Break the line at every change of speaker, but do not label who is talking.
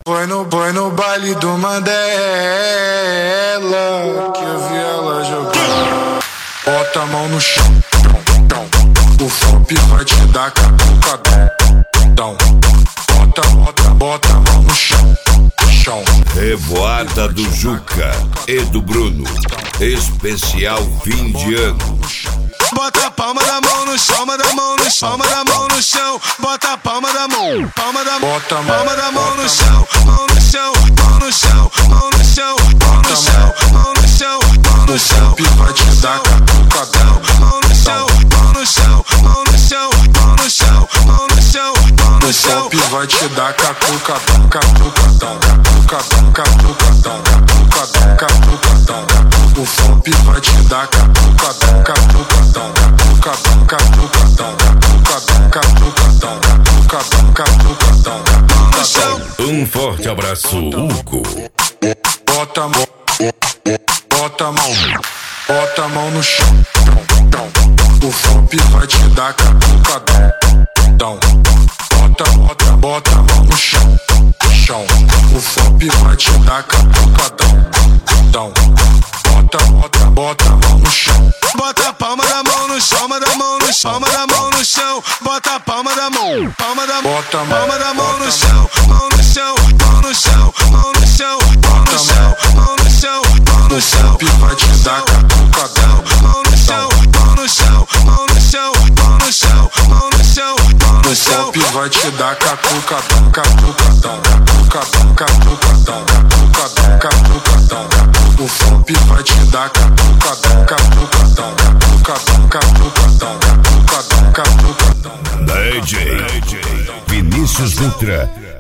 Foi no baile do Mandela que eu vi ela jogar. Bota a mão no chão, o Fop vai te dar catucadão. Bota a mão no chão.
Revoada do Juca e do Bruno, especial fim de ano.
Bota a palma da mão no chão, palma da mão no chão, palma da mão no chão. Bota a palma da mão, palma da mão no chão, mão no chão, mão no chão, mão no chão, mão no chão, mão no chão, mão no chão.
Vai te dar catucadão.
Mão no chão, mão no chão, mão no chão, mão no chão, mão no chão, mão no chão.
O Fop vai te dar catucadão, catucadão, catucadão, catucadão, catucadão, catucadão. O Fop vai te dar catucadão, catucadão, catucadão, catucadão, catucadão, catucadão, catucadão, catucadão.
Um forte abraço, Hugo.
Bota a mão no chão. O Fop vai te dar catucadão. Bota a mão no chão. O Fop vai te dar catucadão. Bota a mão no chão.
Bota a palma da mão no chão, palma da mão no chão, palma da mão no chão. Bota a palma da mão, palma da mão no chão, mão no chão, mão no chão, mão no chão, mão no chão, mão no chão, mão no chão.
Vai te dar catucadão.
Mão no chão, mão no chão, mão no chão, mão no chão, mão no chão, mão no chão.
O Fop vai te dar catucadão, catucadão, catucadão, catucadão, catucadão, catucadão. O Fop vai te dar catucadão, catucadão, catucadão, catucadão, catucadão, catucadão.
DJ Vinícius Dutra.